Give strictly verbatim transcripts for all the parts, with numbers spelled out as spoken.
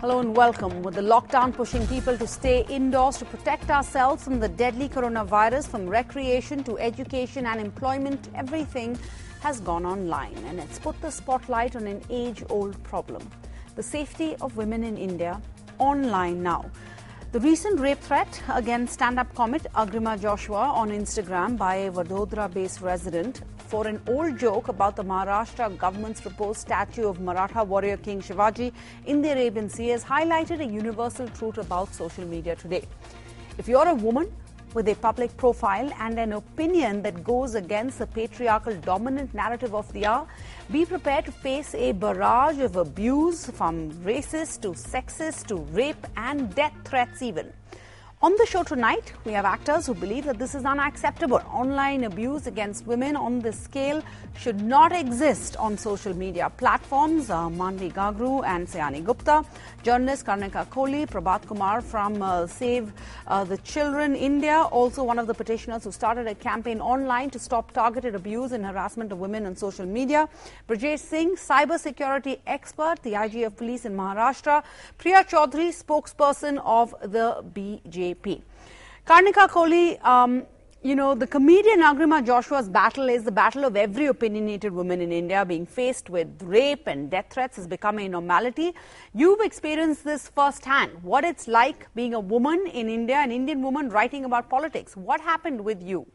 Hello and welcome. With the lockdown pushing people to stay indoors to protect ourselves from the deadly coronavirus, from recreation to education and employment, everything has gone online, and it's put the spotlight on an age-old problem: the safety of women in India online now. The recent rape threat against stand-up comic Agrima Joshua on Instagram by a Vadodara-based resident for an old joke about the Maharashtra government's proposed statue of Maratha warrior King Shivaji in the Arabian Sea has highlighted a universal truth about social media today. If you're a woman with a public profile and an opinion that goes against the patriarchal dominant narrative of the hour, be prepared to face a barrage of abuse, from racist to sexist to rape and death threats even. On the show tonight, we have actors who believe that this is unacceptable. Online abuse against women on this scale should not exist on social media platforms. Uh, Manvi Gagru and Sayani Gupta, journalist Karnika Kohli, Prabhat Kumar from uh, Save uh, the Children India, also one of the petitioners who started a campaign online to stop targeted abuse and harassment of women on social media. Brajesh Singh, cyber security expert, the I G of police in Maharashtra. Priya Chaudhary, spokesperson of the B J P. Karnika Kohli, um, you know, the comedian Agrima Joshua's battle is the battle of every opinionated woman in India. Being faced with rape and death threats has become a normality. You've experienced this firsthand, what it's like being a woman in India, an Indian woman writing about politics. What happened with you?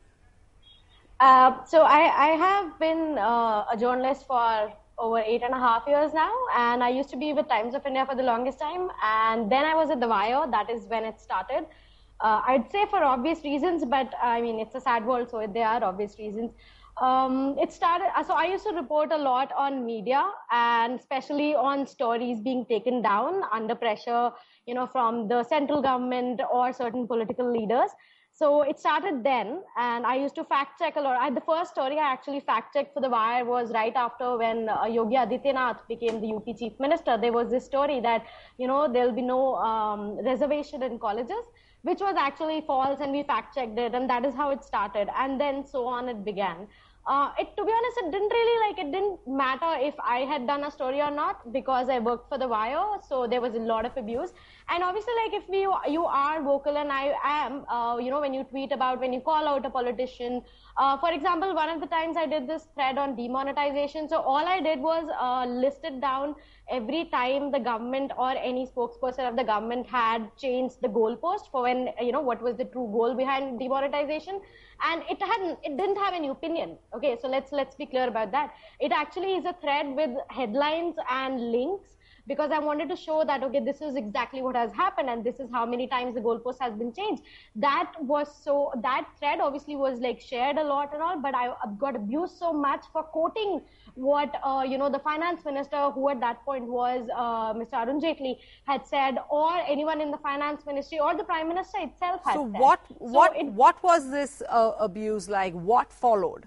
Uh, so I, I have been uh, a journalist for over eight and a half years now, and I used to be with Times of India for the longest time, and then I was at the Wire. That is when it started. Uh, I'd say for obvious reasons, but I mean, it's a sad world, so there are obvious reasons. Um, it started, so I used to report a lot on media, and especially on stories being taken down under pressure, you know, from the central government or certain political leaders. So it started then, and I used to fact check a lot. I, the first story I actually fact checked for the Wire was right after when uh, Yogi Adityanath became the U P chief minister. There was this story that, you know, there'll be no um, reservation in colleges, which was actually false, and we fact checked it, and that is how it started. And then so on it began. Uh, it, to be honest, it didn't really like, it didn't matter if I had done a story or not, because I worked for the Wire, so there was a lot of abuse. And obviously, like, if we, you are vocal, and I am, uh, you know, when you tweet about, when you call out a politician, uh, for example, one of the times I did this thread on demonetization. So all I did was uh, listed down every time the government or any spokesperson of the government had changed the goalpost for when, you know, what was the true goal behind demonetization. And it hadn't, it didn't have any opinion. Okay, so let's let's be clear about that. It actually is a thread with headlines and links, because I wanted to show that, okay, this is exactly what has happened, and this is how many times the goalpost has been changed. That was so, that thread obviously was like shared a lot and all, but I got abused so much for quoting what, uh, you know, the finance minister, who at that point was uh, Mister Arun Jaitley, had said, or anyone in the finance ministry, or the prime minister itself had so said. What, so what, it, what was this uh, abuse like? What followed?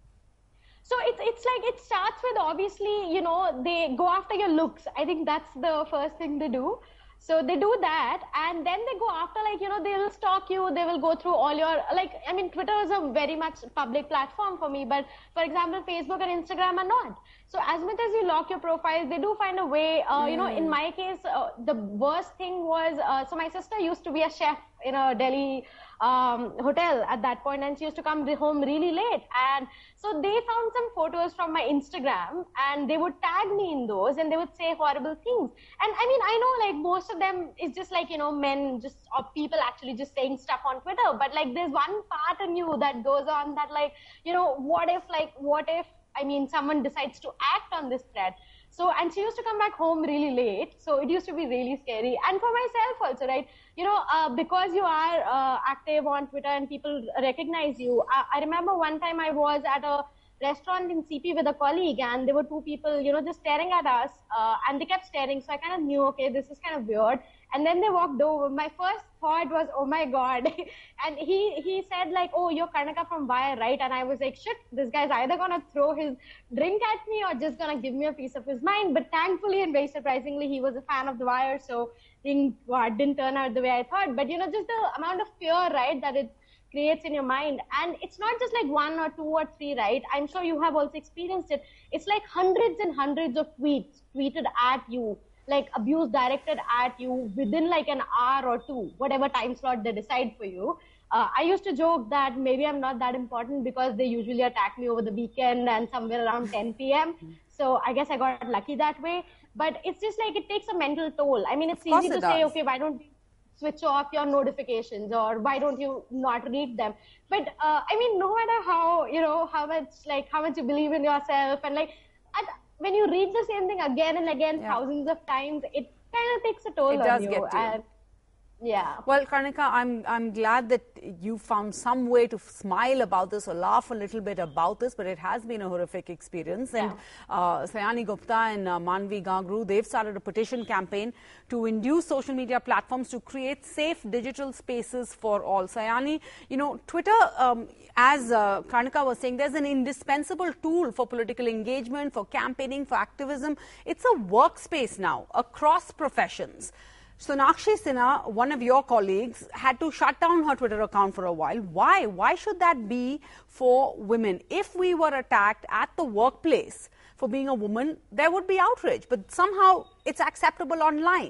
So it's, it's like, it starts with, obviously, you know, they go after your looks. I think that's the first thing they do. So they do that, and then they go after, like, you know, they will stalk you. They will go through all your, like, I mean, Twitter is a very much public platform for me, but for example, Facebook and Instagram are not. So as much as you lock your profiles, they do find a way, uh, mm. you know, in my case, uh, the worst thing was, uh, so my sister used to be a chef in a Delhi um, hotel at that point, and she used to come home really late. And so they found some photos from my Instagram, and they would tag me in those, and they would say horrible things. And I mean, I know, like, most of them is just like, you know, men just, or people actually just saying stuff on Twitter. But like, there's one part in you that goes on that, like, you know, what if, like, what if, I mean, someone decides to act on this thread. So, and she used to come back home really late. So it used to be really scary. And for myself also, right? You know, uh, because you are uh, active on Twitter and people recognize you. I, I remember one time I was at a restaurant in C P with a colleague, and there were two people, you know, just staring at us, uh, and they kept staring. So I kind of knew, okay, this is kind of weird. And then they walked over. My first thought was, oh my God. And he, he said, like, oh, you're Karnika from Wire, right? And I was like, shit, this guy's either going to throw his drink at me or just going to give me a piece of his mind. But thankfully and very surprisingly, he was a fan of the Wire. So things well, didn't turn out the way I thought. But, you know, just the amount of fear, right, that it creates in your mind. And it's not just like one or two or three, right? I'm sure you have also experienced it. It's like hundreds and hundreds of tweets tweeted at you like abuse directed at you within like an hour or two, whatever time slot they decide for you. Uh, I used to joke that maybe I'm not that important because they usually attack me over the weekend and somewhere around ten p m So I guess I got lucky that way. But it's just like it takes a mental toll. I mean, it's easy to say, okay, why don't you switch off your notifications, or why don't you not read them? But uh, I mean, no matter how, you know, how much like how much you believe in yourself, and like at, when you read the same thing again and again, yeah. thousands of times, it kind of takes a toll it on does you. Get to and, you. Yeah. Well, Karnika, I'm I'm glad that you found some way to smile about this or laugh a little bit about this, but it has been a horrific experience. And yeah. uh, Sayani Gupta and uh, Manvi Gangru, they've started a petition campaign to induce social media platforms to create safe digital spaces for all. Sayani, you know, Twitter, um, as uh, Karnika was saying, there's an indispensable tool for political engagement, for campaigning, for activism. It's a workspace now across professions. Sonakshi Sinha, one of your colleagues, had to shut down her Twitter account for a while. Why? Why should that be for women? If we were attacked at the workplace for being a woman, there would be outrage. But somehow it's acceptable online.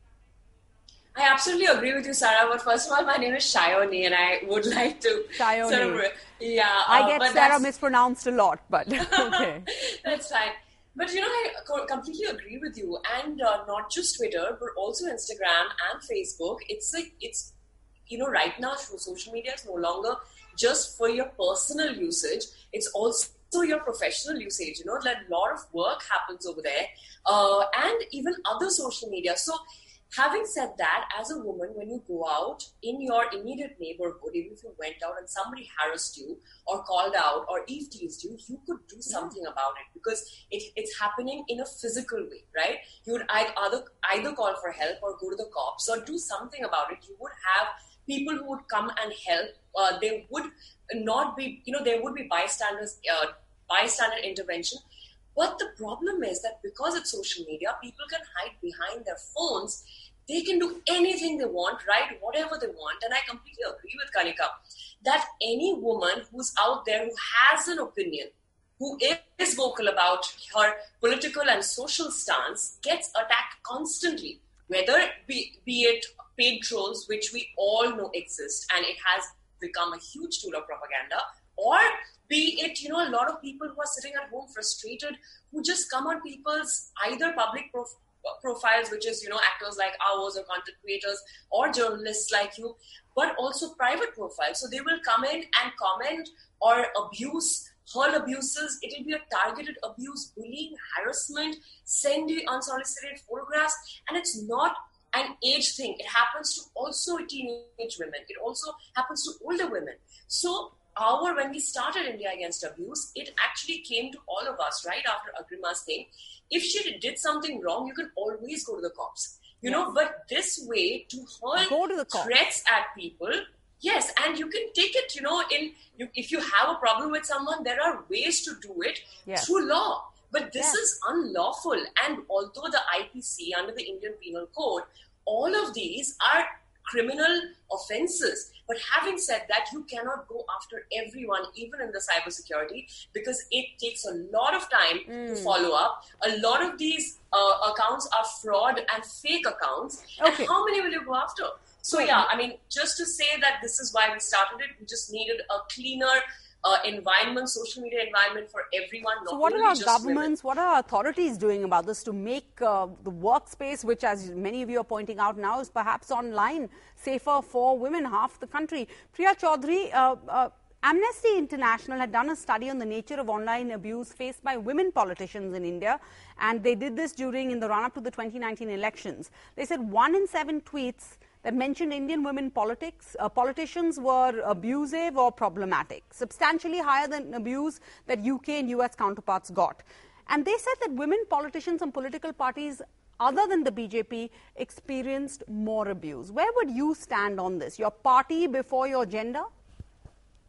I absolutely agree with you, Sarah. But first of all, my name is Shayoni, and I would like to Shayoni. Sort of, yeah, uh, I get Sarah mispronounced a lot, but okay. That's fine. But, you know, I completely agree with you. And uh, not just Twitter, but also Instagram and Facebook. It's like, it's, you know, right now, social media is no longer just for your personal usage. It's also your professional usage. You know, like a lot of work happens over there. Uh, and even other social media. So, having said that, as a woman, when you go out in your immediate neighborhood, even if you went out and somebody harassed you or called out or eve-teased you, you could do something about it because it, it's happening in a physical way, right? You would either, either call for help or go to the cops or do something about it. You would have people who would come and help. Uh, they would not be, you know, there would be bystanders, uh, bystander intervention. But the problem is that because it's social media, people can hide behind their phones. They can do anything they want, write whatever they want. And I completely agree with Kanika that any woman who's out there who has an opinion, who is vocal about her political and social stance, gets attacked constantly, whether be, be it paid trolls, which we all know exist, and it has become a huge tool of propaganda, or be it, you know, a lot of people who are sitting at home frustrated, who just come on people's either public prof- profiles, which is, you know, actors like ours or content creators or journalists like you, but also private profiles. So they will come in and comment or abuse, hurl abuses. It will be a targeted abuse, bullying, harassment, send you unsolicited photographs. And it's not an age thing. It happens to also teenage women. It also happens to older women. So Our, when we started India Against Abuse, it actually came to all of us right after Agrima's thing. If she did something wrong, you can always go to the cops, you yes. know, but this way to hurl threats at people, yes, and you can take it, you know, in you, if you have a problem with someone, there are ways to do it yes. through law. But this yes. is unlawful. And although the I P C, under the Indian Penal Code, all of these are criminal offenses. But having said that, you cannot go after everyone, even in the cybersecurity, because it takes a lot of time mm. to follow up. A lot of these uh, accounts are fraud and fake accounts. Okay. And how many will you go after? So yeah, I mean, just to say that this is why we started it, we just needed a cleaner Uh, environment, social media environment for everyone. Not so what are our governments, women. what are our authorities doing about this to make uh, the workspace, which as many of you are pointing out now is perhaps online, safer for women, half the country? Priya Chaudhary, uh, uh, Amnesty International had done a study on the nature of online abuse faced by women politicians in India, and they did this during in the run-up to the twenty nineteen elections. They said one in seven tweets that mentioned Indian women politics, uh, politicians were abusive or problematic, substantially higher than abuse that U K and U S counterparts got. And they said that women politicians and political parties other than the B J P experienced more abuse. Where would you stand on this? Your party before your gender?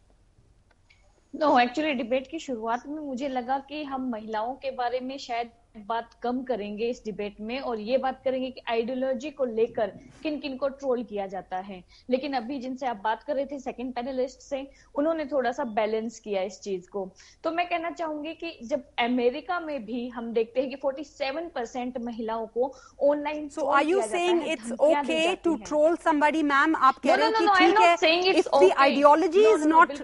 No, actually debate की शुरुआत में मुझे लगा कि हम महिलाओं के बारे में शायद बात कम करेंगे इस डिबेट में और ये बात करेंगे कि आइडियोलॉजी को लेकर किन किन को ट्रोल किया जाता है। लेकिन अभी जिनसे आप बात कर रहे थे सेकंड पैनलिस्ट से, उन्होंने थोड़ा सा बैलेंस किया इस चीज को। तो मैं कहना चाहूंगी कि जब अमेरिका में भी हम देखते हैं कि सैंतालीस परसेंट महिलाओं को online so are you saying it's okay to troll somebody? Ma'am आप कह रहे हो कि ठीक है, if the ideology is not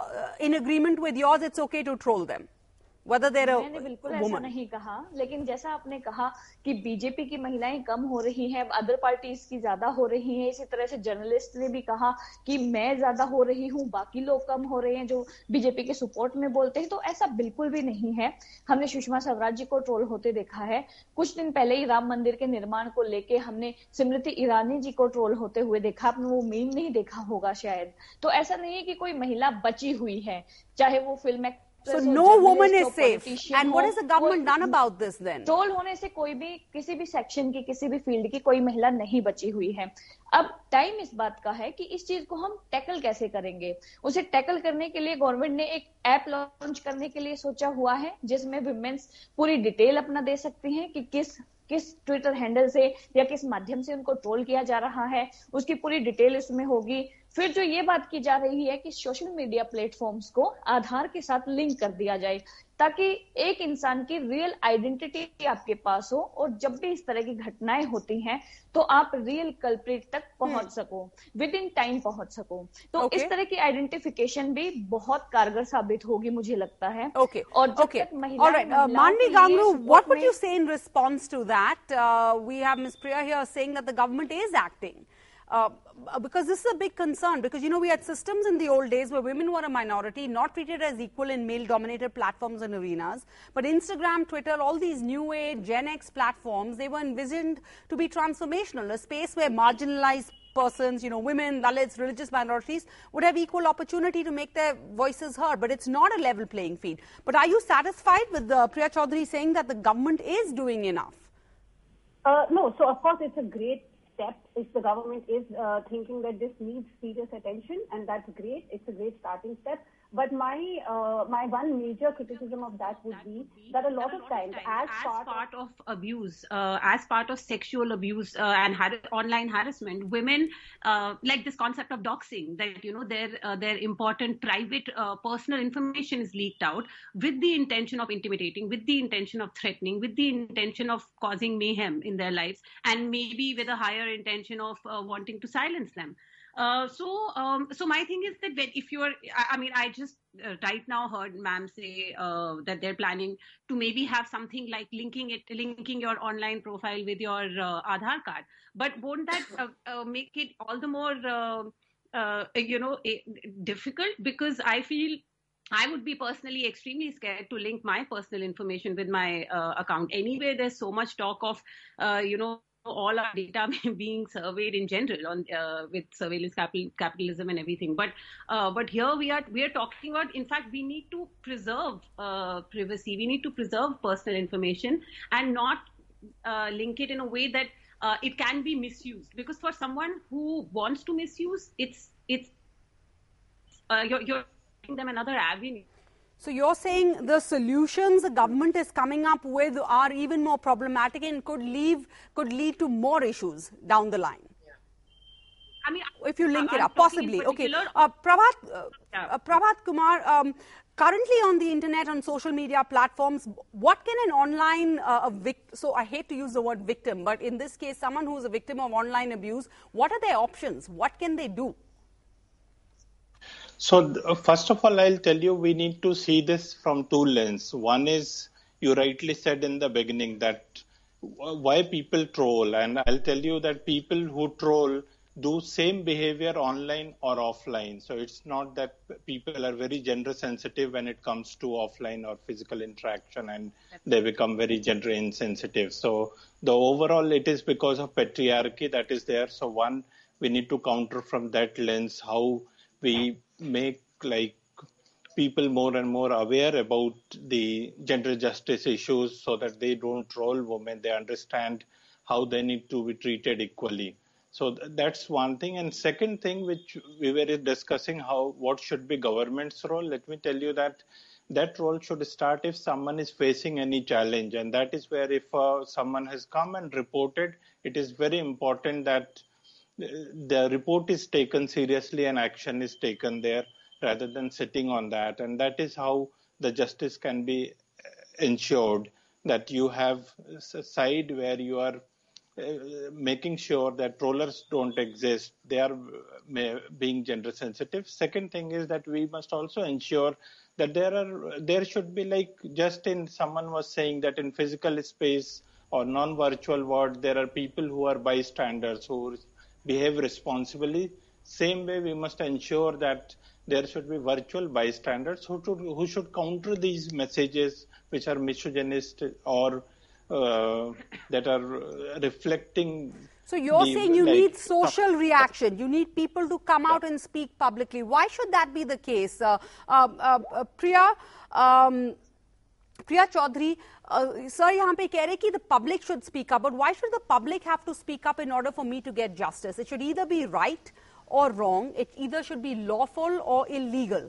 in agreement with yours, it's okay to troll them whether they're a मैंने बिल्कुल woman. ऐसा नहीं कहा, लेकिन जैसा आपने कहा कि बीजेपी की महिलाएं कम हो रही हैं, अदर पार्टीज की ज्यादा हो रही हैं, इसी तरह से जर्नलिस्ट ने भी कहा कि मैं ज्यादा हो रही हूं, बाकी लोग कम हो रहे हैं जो बीजेपी के सपोर्ट में बोलते हैं, तो ऐसा बिल्कुल भी नहीं है। हमने सुषमा स्वराज जी को ट्रोल होते देखा है, कुछ दिन पहले ही राम मंदिर के निर्माण को लेके हमने स्मृति ईरानी जी को ट्रोल होते हुए देखा, आपने वो मीम नहीं देखा होगा शायद। तो ऐसा नहीं है कि कोई महिला बची हुई है, चाहे वो film So no woman is safe. And what has the government done about this then? Troll होने से कोई भी किसी भी सेक्शन की, किसी भी फील्ड की कोई महिला नहीं बची हुई है। अब टाइम इस बात का है कि इस चीज को हम टैकल कैसे करेंगे। उसे टैकल करने के लिए गवर्नमेंट ने एक ऐप लॉन्च करने के लिए सोचा हुआ है, जिसमें विमेंस पूरी डिटेल अपना दे सकती हैं कि किस किस ट्विटर हैंडल से या किस माध्यम से उनको ट्रोल किया जा रहा है, उसकी पूरी डिटेल इसमें होगी। फिर जो ये बात की जा रही है कि सोशल मीडिया प्लेटफॉर्म्स को आधार के साथ लिंक कर दिया जाए, ताकि एक इंसान की रियल आइडेंटिटी आपके पास हो और जब भी इस तरह की घटनाएं होती हैं तो आप रियल कल्प्रिट तक पहुंच सको, विद इन टाइम पहुंच सको। तो okay. इस तरह की आइडेंटिफिकेशन भी बहुत कारगर साबित होगी मुझे लगता है। okay. और जब okay. तक महिलाएं right. uh, Manvi Gangru, what would you say in response to that? Uh, we have Miz Priya here saying that the government is acting. Uh, because this is a big concern, because you know we had systems in the old days where women were a minority, not treated as equal in male dominated platforms and arenas, but Instagram, Twitter, all these new age Gen X platforms, they were envisioned to be transformational, a space where marginalized persons, you know, women, Dalits, religious minorities would have equal opportunity to make their voices heard, but it's not a level playing field. But are you satisfied with uh, Priya Chaudhary saying that the government is doing enough? Uh, no, so of course it's a great step if the government is uh, thinking that this needs serious attention, and that's great. It's a great starting step. But my uh, my one major criticism of that would be that a lot of times, as, as part, part of abuse, uh, as part of sexual abuse uh, and har- online harassment, women uh, like this concept of doxing, that you know their uh, their important private uh, personal information is leaked out with the intention of intimidating, with the intention of threatening, with the intention of causing mayhem in their lives, and maybe with a higher intention of uh, wanting to silence them. Uh, so, um, so my thing is that when, if you are, I, I mean, I just uh, right now heard ma'am say uh, that they're planning to maybe have something like linking it, linking your online profile with your uh, Aadhaar card. But won't that uh, uh, make it all the more, uh, uh, you know, difficult? Because I feel I would be personally extremely scared to link my personal information with my uh, account. Anyway, there's so much talk of, uh, you know, all our data being surveyed in general on uh, with surveillance capital, capitalism and everything. But uh, but here we are we are talking about, in fact, we need to preserve uh, privacy. We need to preserve personal information and not uh, link it in a way that uh, it can be misused. Because for someone who wants to misuse, it's it's uh, you're, you're giving them another avenue. So you're saying the solutions the government is coming up with are even more problematic and could leave could lead to more issues down the line. Yeah. I mean, if you link I'm it up, possibly. Okay, uh, Prabhat, uh, yeah. uh, Prabhat Kumar. Um, currently on the internet, on social media platforms, what can an online uh, a vic- so I hate to use the word victim, but in this case, someone who is a victim of online abuse, what are their options? What can they do? So uh, first of all, I'll tell you, we need to see this from two lenses. One is, you rightly said in the beginning that uh, why people troll. And I'll tell you that people who troll do same behavior online or offline. So it's not that people are very gender sensitive when it comes to offline or physical interaction, and they become very gender insensitive. So the overall, it is because of patriarchy that is there. So one, we need to counter from that lens how we make like people more and more aware about the gender justice issues so that they don't troll women. They understand how they need to be treated equally. So th- that's one thing. And second thing, which we were discussing, how what should be government's role. Let me tell you that that role should start if someone is facing any challenge. And that is where if uh, someone has come and reported, it is very important that the report is taken seriously and action is taken there rather than sitting on that. And that is how the justice can be ensured, that you have a side where you are uh, making sure that trollers don't exist. They are uh, being gender sensitive. Second thing is that we must also ensure that there are there should be, like just in someone was saying that in physical space or non-virtual world, there are people who are bystanders who behave responsibly. Same way, we must ensure that there should be virtual bystanders who should, who should counter these messages which are misogynist or uh, that are reflecting. So you're the, saying you like, need social reaction. You need people to come out and speak publicly. Why should that be the case? Uh, uh, uh, Priya, um, Priya Chaudhary, uh, sir, यहाँ पे कह रहे कि the public should speak up. But why should the public have to speak up in order for me to get justice? It should either be right or wrong. It either should be lawful or illegal.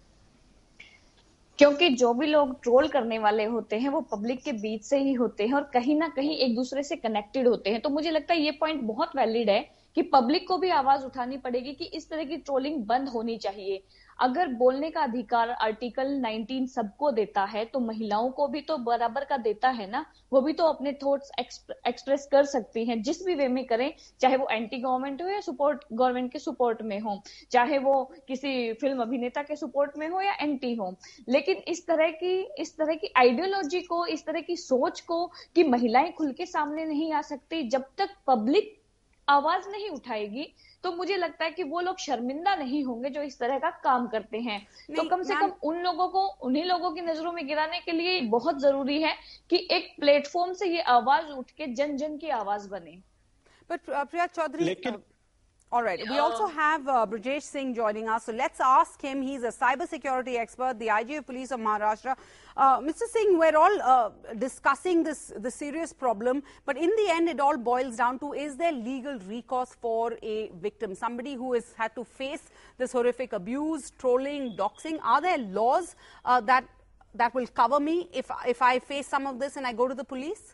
क्योंकि जो भी लोग troll करने वाले होते हैं वो public के बीच से ही होते हैं और कहीं ना कहीं एक दूसरे से कनेक्टेड होते हैं। तो मुझे लगता है ये पॉइंट बहुत वैलिड है कि पब्लिक को भी आवाज उठानी पड़ेगी कि इस तरह की ट्रोलिंग बंद होनी चाहिए। अगर बोलने का अधिकार आर्टिकल उन्नीस सबको देता है तो महिलाओं को भी तो बराबर का देता है ना, वो भी तो अपने थॉट्स एक्सप्रेस कर सकती हैं जिस भी वे में करें, चाहे वो एंटी गवर्नमेंट हो या सपोर्ट गवर्नमेंट के सपोर्ट में हो, चाहे वो किसी फिल्म अभिनेता के सपोर्ट में हो या एंटी हो। लेकिन इस तरह की इस तरह की आइडियोलॉजी को, इस तरह की सोच को कि महिलाएं खुल के सामने नहीं आ सकती, जब तक पब्लिक आवाज नहीं उठाएगी तो मुझे लगता है कि वो लोग शर्मिंदा नहीं होंगे जो इस तरह का काम करते हैं। तो कम से कम उन लोगों को उन्हीं लोगों की नजरों में गिराने के लिए बहुत जरूरी है कि एक प्लेटफॉर्म से ये आवाज उठ के जन जन की आवाज बने। But uh, Priya Chaudhary, uh, all right, we also have uh, Brajesh Singh joining us, so let's ask him. He's a cybersecurity expert, the I G of Police of Maharashtra. Uh, Mister Singh, we're all uh, discussing this the serious problem, but in the end, it all boils down to: is there legal recourse for a victim, somebody who has had to face this horrific abuse, trolling, doxing? Are there laws uh, that that will cover me if if I face some of this and I go to the police?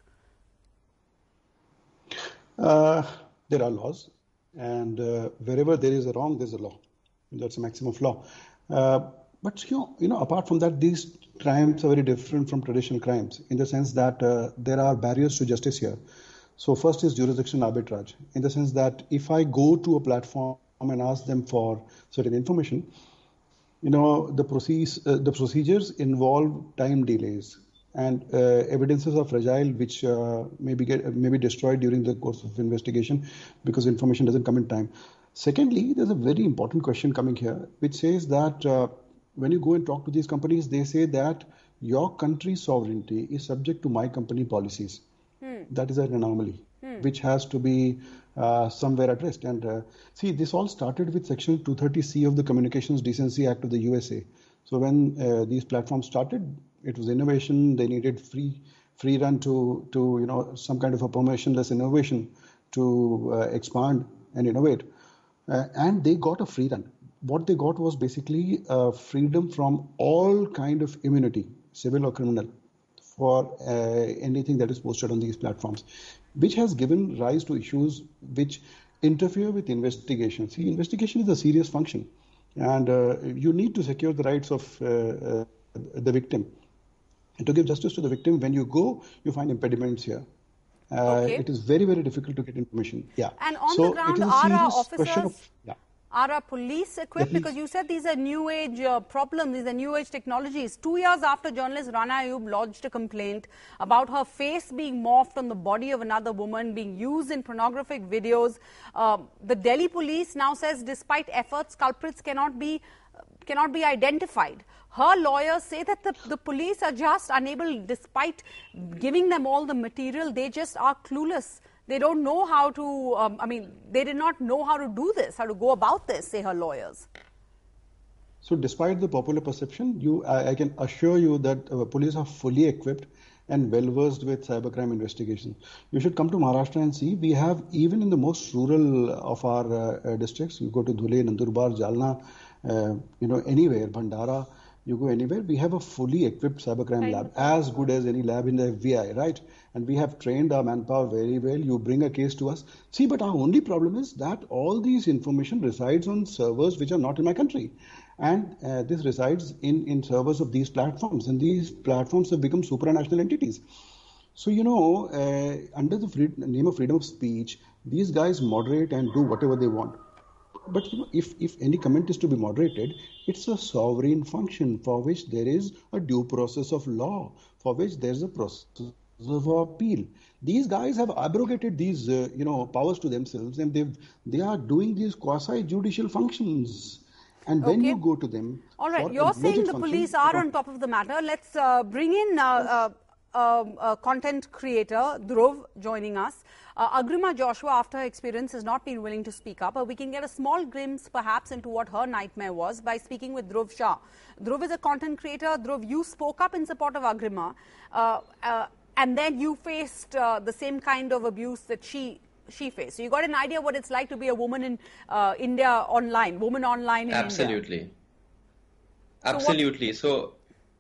Uh, there are laws. And uh, wherever there is a wrong, there's a law. That's a maximum of law. Uh, but you know, you know, apart from that, these crimes are very different from traditional crimes in the sense that uh, there are barriers to justice here. So first is jurisdiction arbitrage, in the sense that if I go to a platform and ask them for certain information, you know, the, proceeds, uh, the procedures involve time delays. And uh, evidences are fragile, which uh, may, be get, may be destroyed during the course of investigation because information doesn't come in time. Secondly, there's a very important question coming here, which says that uh, when you go and talk to these companies, they say that your country's sovereignty is subject to my company policies. Hmm. That is an anomaly, hmm. which has to be uh, somewhere addressed. And uh, see, this all started with Section two thirty C of the Communications Decency Act of the U S A. So when uh, these platforms started, it was innovation. They needed free, free run to, to you know, some kind of a permissionless innovation to uh, expand and innovate, uh, and they got a free run. What they got was basically uh, freedom from all kind of immunity, civil or criminal, for uh, anything that is posted on these platforms, which has given rise to issues which interfere with investigation. See, investigation is a serious function, and uh, you need to secure the rights of uh, uh, the victim. And to give justice to the victim, when you go, you find impediments here. Uh, okay. It is very, very difficult to get information. Yeah. And on so the ground, are our officers, of, yeah. are our police equipped? Yeah, because you said these are new age uh, problems, these are new age technologies. Two years after journalist Rana Ayub lodged a complaint about her face being morphed on the body of another woman, being used in pornographic videos, uh, the Delhi police now says despite efforts, culprits cannot be, uh, cannot be identified. Her lawyers say that the, the police are just unable, despite giving them all the material, they just are clueless. They don't know how to, um, I mean, they did not know how to do this, how to go about this, say her lawyers. So despite the popular perception, you, I, I can assure you that uh, police are fully equipped and well versed with cybercrime investigation. You should come to Maharashtra and see, we have, even in the most rural of our uh, uh, districts, you go to Dhule, Nandurbar, Jalna, uh, you know, anywhere, Bhandara, You go anywhere, we have a fully equipped cybercrime lab, as good as any lab in the F B I, right? And we have trained our manpower very well. You bring a case to us. See, but our only problem is that all these information resides on servers which are not in my country. And uh, this resides in, in servers of these platforms. And these platforms have become supranational entities. So, you know, uh, under the free, name of freedom of speech, these guys moderate and do whatever they want. But you know, if, if any comment is to be moderated, it's a sovereign function for which there is a due process of law, for which there is a process of appeal. These guys have abrogated these, uh, you know, powers to themselves, and they they are doing these quasi-judicial functions. And when okay. you go to them, all right, you're saying the police are on top of the matter. Let's uh, bring in uh, uh, uh, uh, content creator Dhruv joining us. Uh, Agrima Joshua, after her experience, has not been willing to speak up. But we can get a small glimpse, perhaps, into what her nightmare was by speaking with Dhruv Shah. Dhruv is a content creator. Dhruv, you spoke up in support of Agrima, uh, uh, and then you faced uh, the same kind of abuse that she she faced. So you got an idea what it's like to be a woman in uh, India online, woman online in Absolutely. India. Absolutely. So, what, so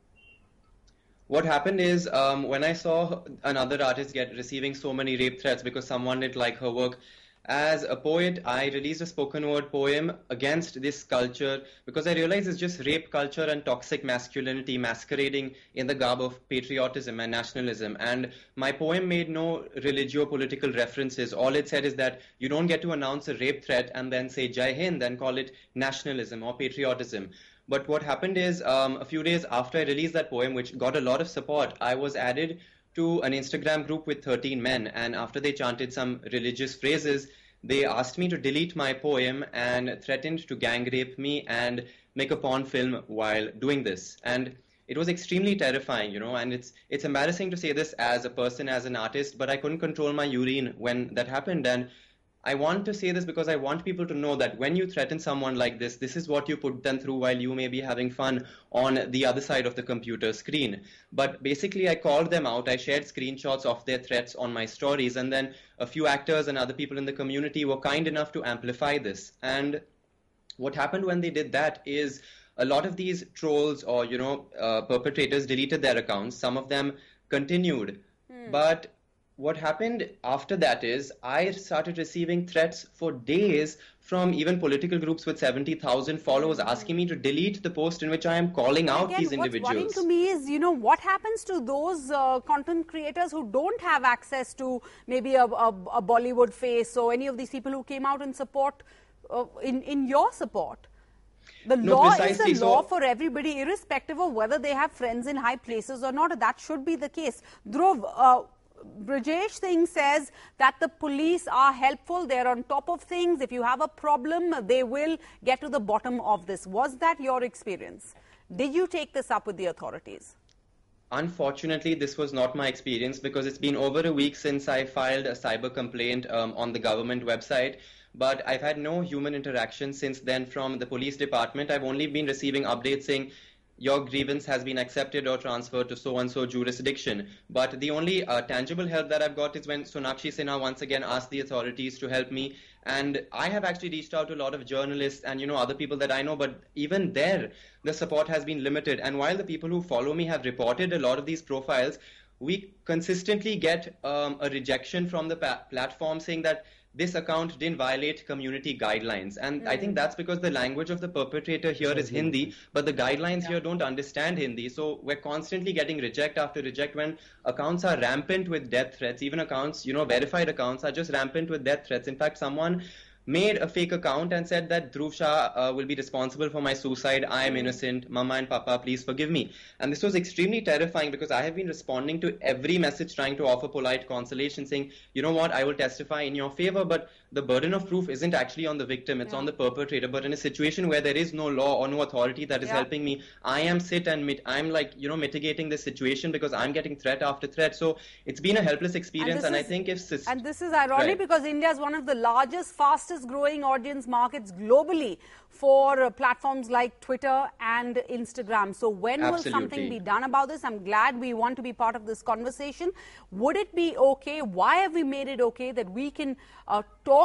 what happened is um, when I saw another artist get receiving so many rape threats because someone didn't like her work, as a poet, I released a spoken word poem against this culture because I realized it's just rape culture and toxic masculinity masquerading in the garb of patriotism and nationalism. And my poem made no religio-political references. All it said is that you don't get to announce a rape threat and then say Jai Hind and call it nationalism or patriotism. But what happened is um, a few days after I released that poem, which got a lot of support, I was added to an Instagram group with thirteen men, and after they chanted some religious phrases, they asked me to delete my poem and threatened to gang rape me and make a porn film while doing this. And it was extremely terrifying, you know, and it's it's embarrassing to say this as a person, as an artist, but I couldn't control my urine when that happened. And I want to say this because I want people to know that when you threaten someone like this, this is what you put them through while you may be having fun on the other side of the computer screen. But basically, I called them out. I shared screenshots of their threats on my stories. And then a few actors and other people in the community were kind enough to amplify this. And what happened when they did that is a lot of these trolls or, you know, uh, perpetrators deleted their accounts. Some of them continued. Hmm. But what happened after that is I started receiving threats for days from even political groups with seventy thousand followers asking me to delete the post in which I am calling out Again, these individuals. What's worrying to me is, you know, what happens to those uh, content creators who don't have access to maybe a, a, a Bollywood face or any of these people who came out in support, uh, in, in your support? The no, law is the so. law for everybody, irrespective of whether they have friends in high places or not. That should be the case. Dhruv, uh, Brajesh Singh says that the police are helpful. They're on top of things. If you have a problem, they will get to the bottom of this. Was that your experience? Did you take this up with the authorities? Unfortunately, this was not my experience because it's been over a week since I filed a cyber complaint um, on the government website. But I've had no human interaction since then from the police department. I've only been receiving updates saying, your grievance has been accepted or transferred to so-and-so jurisdiction. But the only uh, tangible help that I've got is when Sonakshi Sinha once again asked the authorities to help me. And I have actually reached out to a lot of journalists and, you know, other people that I know. But even there, the support has been limited. And while the people who follow me have reported a lot of these profiles, we consistently get um, a rejection from the pa- platform saying that this account didn't violate community guidelines. And mm. I think that's because the language of the perpetrator here is Hindi, but the guidelines yeah. here don't understand Hindi. So we're constantly getting reject after reject when accounts are rampant with death threats. Even accounts, you know, verified accounts are just rampant with death threats. In fact, someone made a fake account and said that Dhruv Shah uh, will be responsible for my suicide. I am innocent. Mama and Papa, please forgive me. And this was extremely terrifying because I have been responding to every message trying to offer polite consolation saying, you know what, I will testify in your favor, but the burden of proof isn't actually on the victim. It's yeah. on the perpetrator. But in a situation where there is no law or no authority that is yeah. helping me, I am sit and mit- I'm like, you know, mitigating this situation because I'm getting threat after threat. So it's been a helpless experience. And, and is, I think if... Syst- and this is ironic right. because India is one of the largest, fastest growing audience markets globally for uh, platforms like Twitter and Instagram. So when Absolutely. will something be done about this? I'm glad we want to be part of this conversation. Would it be okay? Why have we made it okay that we can uh, talk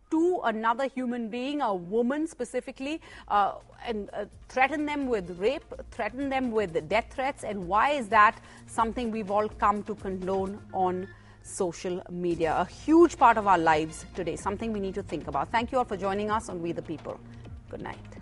to another human being, a woman specifically, uh, and uh, threaten them with rape, threaten them with death threats? And why is that something we've all come to condone on social media? A huge part of our lives today, something we need to think about. Thank you all for joining us on We the People. Good night.